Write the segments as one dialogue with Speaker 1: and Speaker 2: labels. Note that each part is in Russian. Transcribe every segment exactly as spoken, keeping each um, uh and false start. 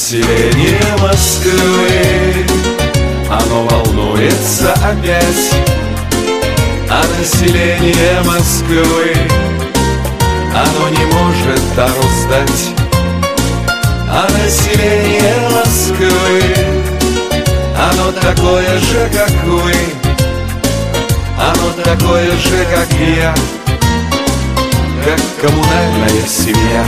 Speaker 1: население Москвы, оно волнуется опять. А население Москвы, оно не может дару сдать. А население Москвы, оно такое же, как вы, оно такое же, как я, как коммунальная семья.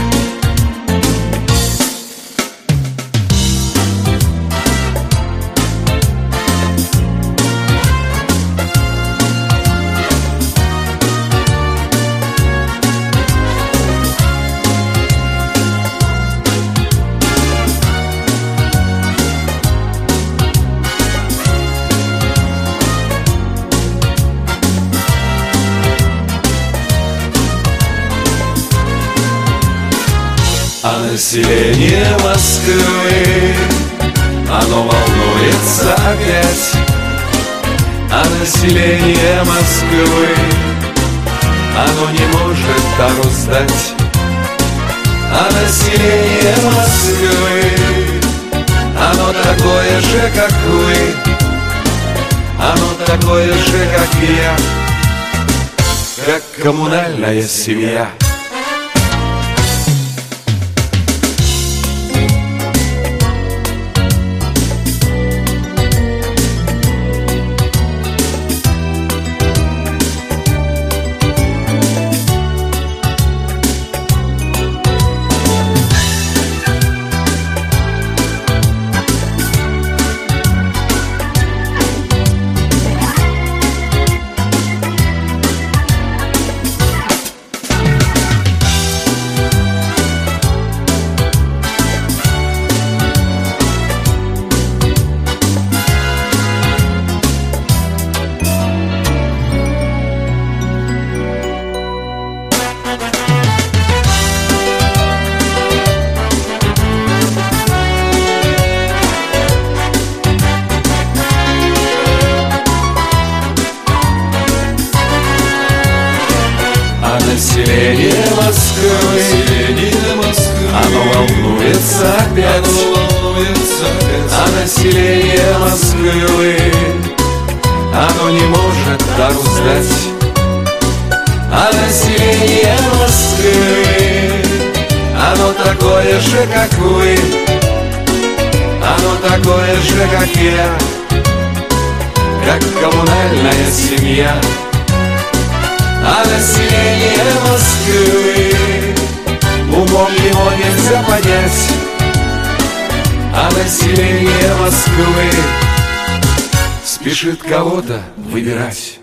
Speaker 1: А население Москвы, оно волнуется опять. А население Москвы, оно не может дару сдать. А население Москвы, оно такое же, как вы, оно такое же, как я, как коммунальная семья. Население Москвы, население Москвы, оно волнуется опять. Оно волнуется опять. А население Москвы, оно не может дару сдать. А население Москвы, оно такое же, как вы, оно такое же, как я, как коммунальная семья. А население Москвы, умом его нельзя понять. А население Москвы спешит кого-то выбирать.